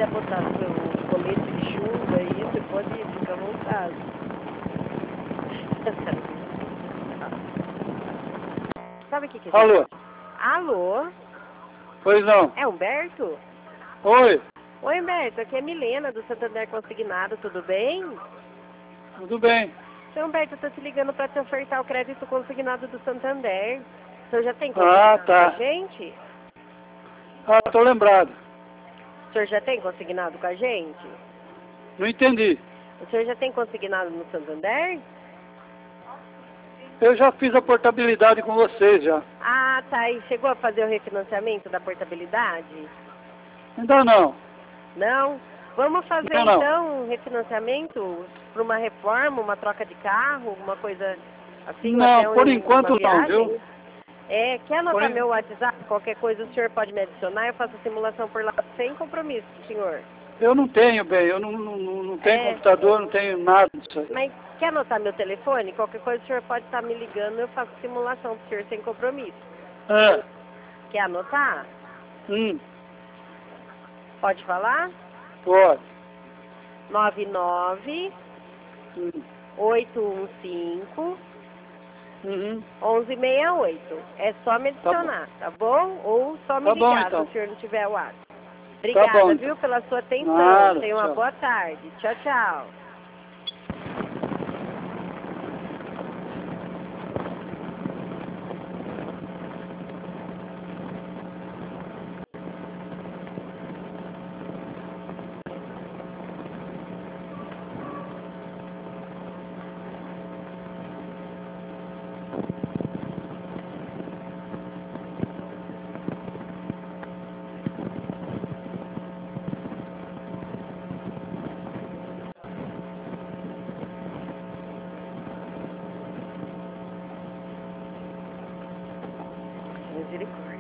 quiser botar seu colete de chuva aí, você pode ficar à vontade. Sabe o que é? Alô? Alô? Pois não. É Humberto? Oi, Oi, Humberto, aqui é Milena, do Santander Consignado, tudo bem? tudo bem? Seu Humberto, eu tô te ligando para te ofertar o crédito consignado do Santander. O senhor já tem Ah, consignado tá. com a gente? Ah, tô lembrado. O senhor já tem consignado com a gente? Não entendi. O senhor já tem consignado no Santander? Eu já fiz a portabilidade com vocês já. Ah, tá. E chegou a fazer o refinanciamento da portabilidade? Ainda não. Não? Vamos fazer Não, não. então um refinanciamento para uma reforma, uma troca de carro, alguma coisa assim, ou até Não, por uma enquanto não, viagem? viu? É, quer anotar en- meu WhatsApp? Qualquer coisa o senhor pode me adicionar, eu faço a simulação por lá sem compromisso, senhor. Eu não tenho, bem. Eu não tenho É, computador, não tenho nada disso aí. mas quer anotar meu telefone? Qualquer coisa o senhor pode estar me ligando, eu faço simulação pro senhor sem compromisso. É. Quer anotar? Hum, Pode falar? pode. 99 Hum, 815 uhum. 1168. É só me Tá bom. adicionar, tá bom? Ou só me Tá bom, ligar se então. o senhor não tiver WhatsApp. Tá bom, Obrigada, então. viu, pela sua atenção. Nada, Tenha uma tchau. boa tarde. Tchau, tchau. Misericórdia.